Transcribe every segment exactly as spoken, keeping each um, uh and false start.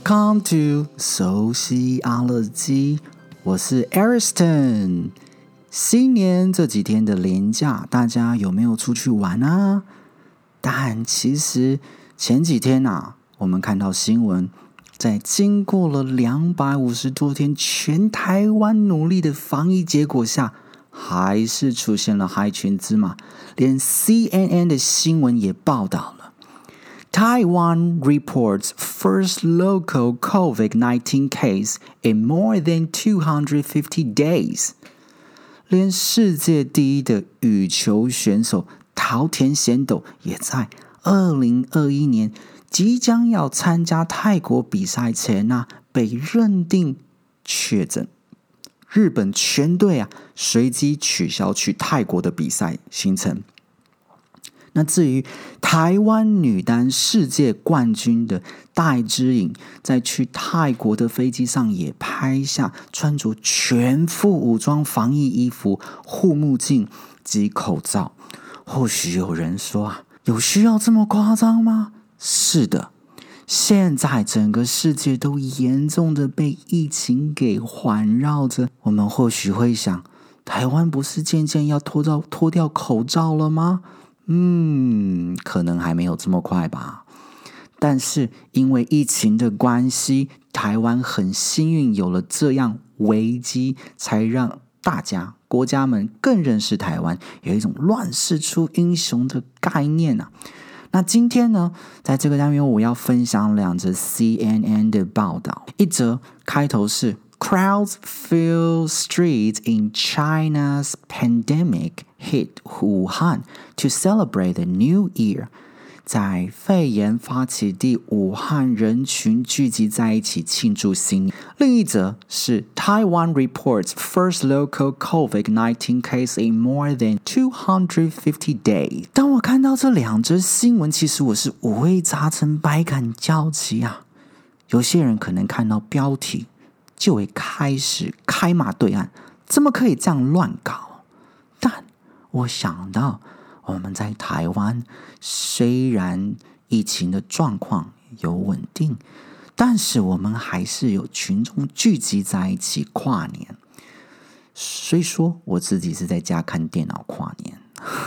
Welcome to 熟悉阿乐基，我是 Ariston。新年这几天的连假，大家有没有出去玩啊？但其实前几天啊，我们看到新闻，在经过了两百五十多天全台湾努力的防疫结果下，还是出现了害群之马，连 C N N 的新闻也报道了。Taiwan reports first local COVID nineteen case in more than two hundred fifty days. 连世界第一的羽球选手桃田贤斗也在二零二一年即将要参加泰国比赛前啊，被认定确诊。日本全队啊，随即取消去泰国的比赛行程。那至于台湾女单世界冠军的戴资颖，在去泰国的飞机上也拍下穿着全副武装防疫衣服、护目镜及口罩。或许有人说啊，有需要这么夸张吗？是的，现在整个世界都严重的被疫情给环绕着。我们或许会想，台湾不是渐渐要脱掉脱掉口罩了吗？嗯，可能还没有这么快吧。但是因为疫情的关系，台湾很幸运有了这样危机，才让大家国家们更认识台湾，有一种乱世出英雄的概念啊。那今天呢，在这个单元我要分享两则 C N N 的报道，一则开头是 Crowds fill streets in China's pandemic hit Wuhan to celebrate the new year. 在肺炎发起地武汉，人群聚集在一起庆祝新年。另一则是 Taiwan reports first local COVID nineteen case in more than two hundred fifty days. 当我看到这两则新闻，其实我是五味杂陈，百感交集啊。有些人可能看到标题就会开始开骂对岸，怎么可以这样乱搞？但我想到我们在台湾虽然疫情的状况有稳定，但是我们还是有群众聚集在一起跨年。虽说我自己是在家看电脑跨年，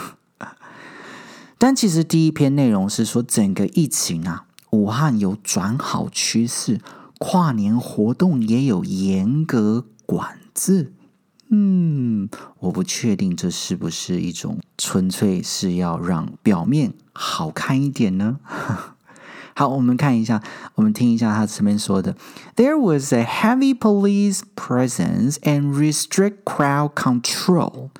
但其实第一篇内容是说整个疫情啊，武汉有转好趋势，跨年活动也有严格管制。嗯，我不确定这是不是一种纯粹是要让表面好看一点呢？好，我们看一下，我们听一下他这边说的。There was a heavy police presence and restrict crowd control.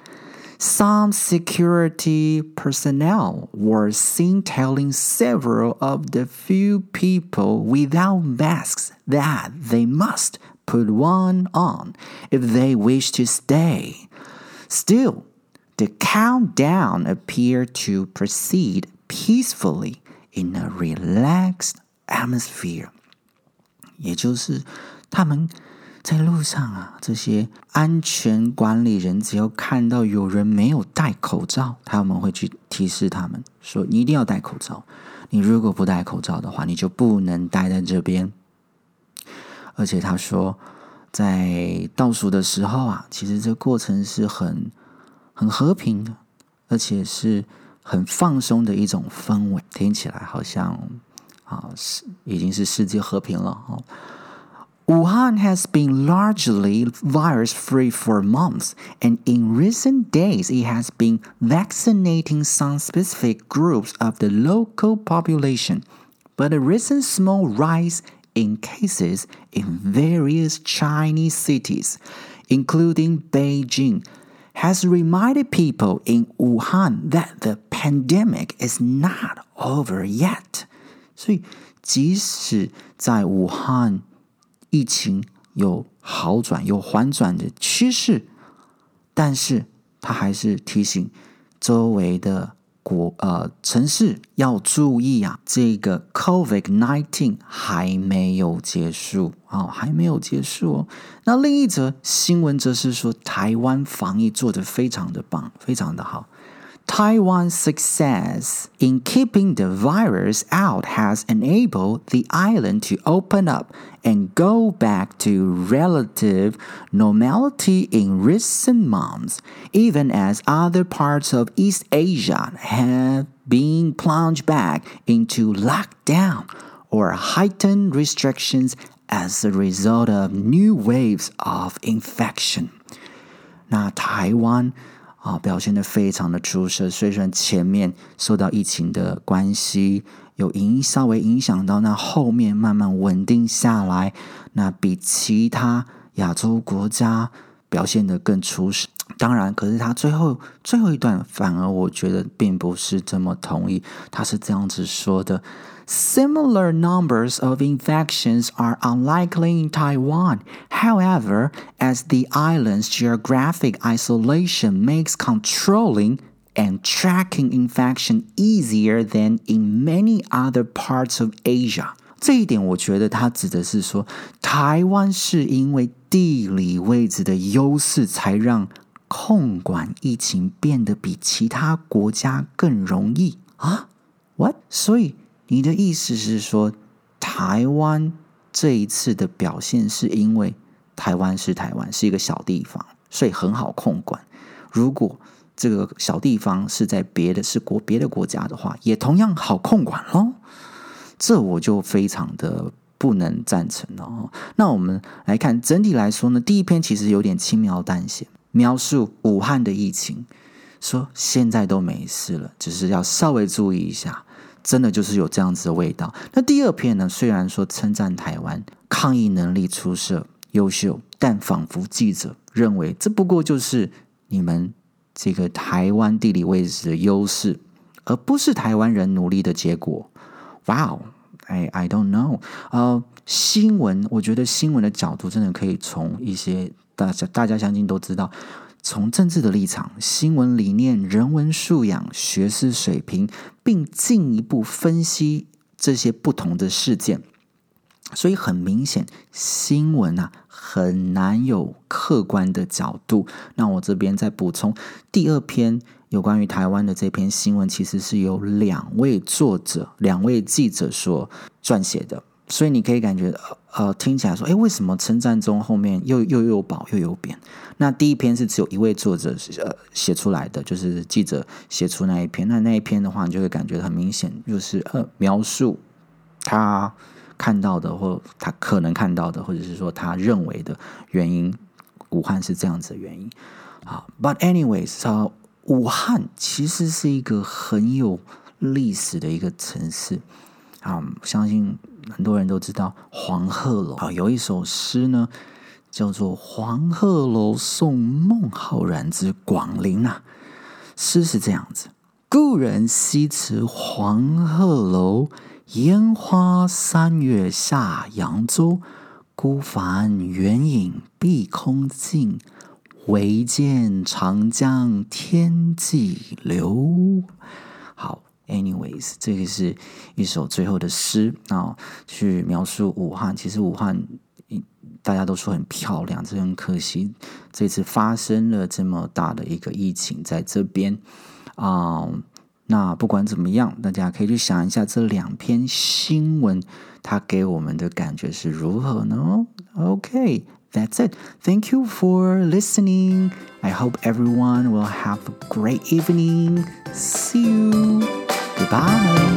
Some security personnel were seen telling several of the few people without masks that they must put one on if they wish to stay. Still, the countdown appeared to proceed peacefully in a relaxed atmosphere. 也就是他们在路上啊，这些安全管理人只要看到有人没有戴口罩，他们会去提示他们说，你一定要戴口罩，你如果不戴口罩的话，你就不能待在这边。而且他说，在倒数的时候啊，其实这过程是很很和平的，而且是很放松的一种氛围，听起来好像啊，已经是世界和平了哦。Wuhan has been largely virus-free for months, and in recent days it has been vaccinating some specific groups of the local population. But a recent small rise in cases in various Chinese cities, including Beijing, has reminded people in Wuhan that the pandemic is not over yet. 所以，即使在武汉疫情有好转、有缓转的趋势，但是他还是提醒周围的国呃城市要注意啊，这个 COVID 十九 还没有结束啊、哦，还没有结束哦。那另一则新闻则是说，台湾防疫做得非常的棒，非常的好。 Taiwan's success in keeping the virus out has enabled the island to open up and go back to relative normality in recent months, even as other parts of East Asia have been plunged back into lockdown or heightened restrictions as a result of new waves of infection. 那台湾啊，表现得非常的出色，虽然前面受到疫情的关系有影稍微影响到，那后面慢慢稳定下来，那比其他亚洲国家表现得更出色。当然，可是他最后最后一段反而我觉得并不是这么同意，他是这样子说的。Similar numbers of infections are unlikely in Taiwan. However, as the island's geographic isolation makes controlling and tracking infection easier than in many other parts of Asia. 这一点我觉得他指的是说，台湾是因为地理位置的优势，才让控管疫情变得比其他国家更容易啊 ？What？ 所以你的意思是说，台湾这一次的表现是因为台湾是台湾，是一个小地方，所以很好控管。如果这个小地方是在别的是国别的国家的话，也同样好控管咯。这我就非常的不能赞成了。那我们来看整体来说呢，第一篇其实有点轻描淡写，描述武汉的疫情，说现在都没事了，只是要稍微注意一下。真的就是有这样子的味道。那第二篇呢，虽然说称赞台湾抗疫能力出色优秀，但仿佛记者认为这不过就是你们这个台湾地理位置的优势，而不是台湾人努力的结果。Wow, I, I don't know. 呃，新闻，我觉得新闻的角度真的可以从一些大家大家相信都知道，从政治的立场、新闻理念、人文素养、学识水平，并进一步分析这些不同的事件。所以很明显，新闻啊很难有客观的角度。那我这边再补充，第二篇有关于台湾的这篇新闻，其实是由两位作者、两位记者所撰写的。所以你可以感觉呃听起来说，诶，为什么称赞中后面又又有褒又有贬？那第一篇是只有一位作者呃写出来的，就是记者写出那一篇。那那一篇的话，你就会感觉很明显，就是呃描述他看到的，或他可能看到的，或者是说他认为的原因，武汉是这样子的原因啊。But anyways， 呃，武汉其实是一个很有历史的一个城市啊，相信很多人都知道黄鹤楼啊，有一首诗呢，叫做《黄鹤楼送孟浩然之广陵》啊。诗是这样子：故人西辞黄鹤楼，烟花三月下扬州。孤帆远影碧空尽，唯见长江天际流。好。Anyways， 这个是一首最后的诗啊，去描述武汉。其实武汉大家都说很漂亮，这很可惜，这次发生了这么大的一个疫情在这边啊、嗯。那不管怎么样，大家可以去想一下这两篇新闻，它给我们的感觉是如何呢 ？OK。That's it. Thank you for listening. I hope everyone will have a great evening. See you. Goodbye.